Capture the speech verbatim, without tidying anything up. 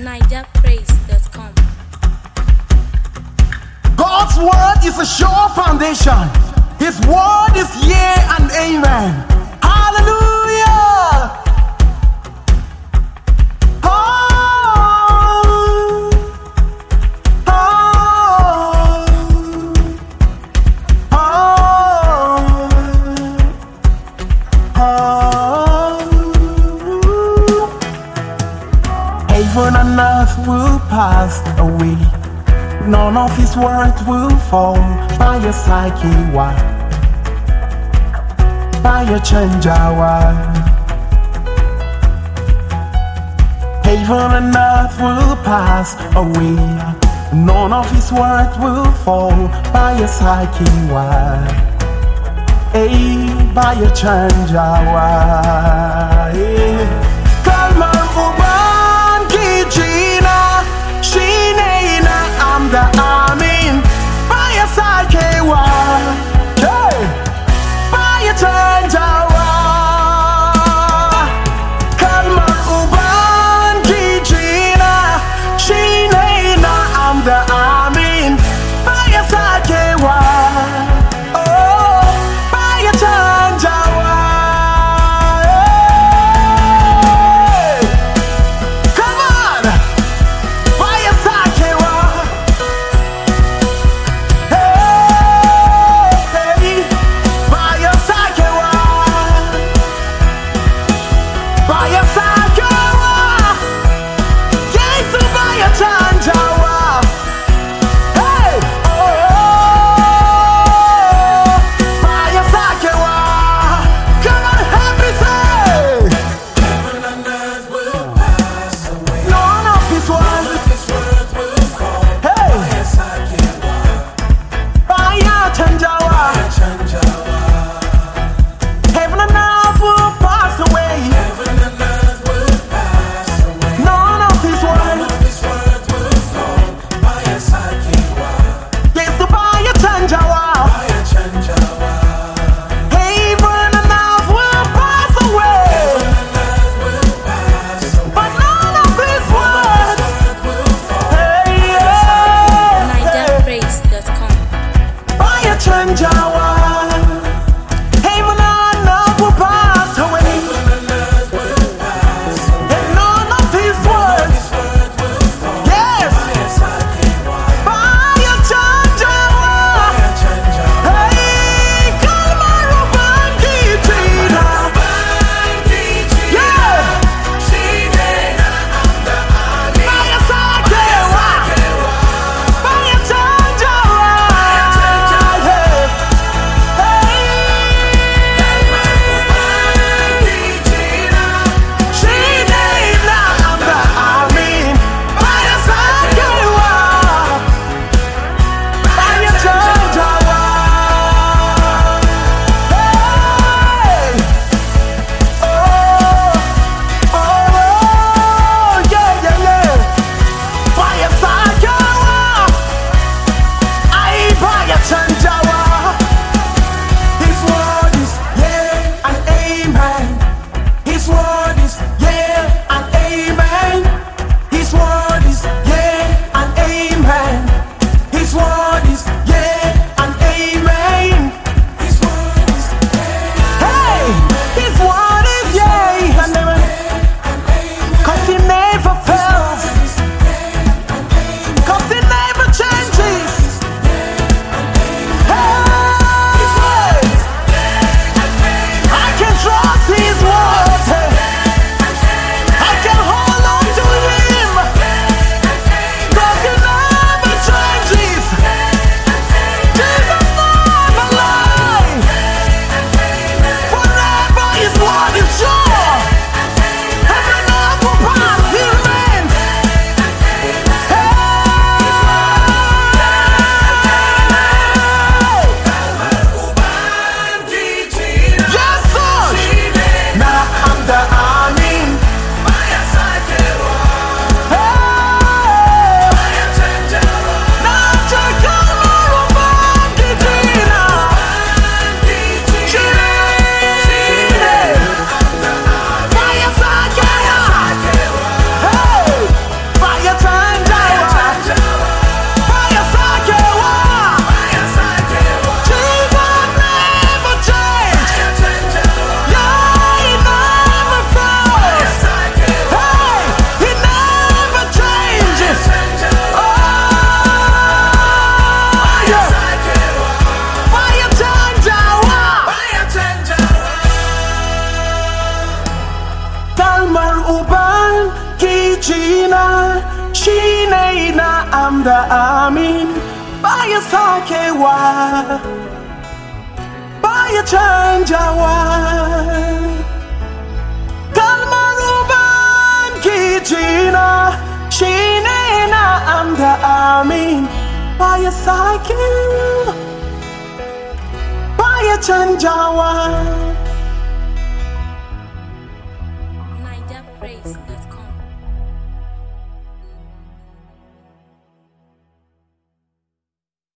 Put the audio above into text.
niger praise dot com. God's word is a sure foundation. His word is yea and amen. Hallelujah. Oh, oh, oh, oh. Heaven and earth will pass away, none of his words will fall. By your side, Kiwa, by your changeawa. Heaven and earth will pass away, none of his words will fall. By your side, Kiwa, hey, by your changeawa. Hey. Kalma uban kijina, shinena amda amin. By your side, Kiwa, hey, by your changeawa. Kalma uban kijina, shinena amda amin. By your side, Kiwa, oh, by your changeawa. Gina, shine na amda amin. Baya sakewa, baya canjawa. Kalmar ubangi Gina, shine na amda amin. Baya sakewa, baya canjawa.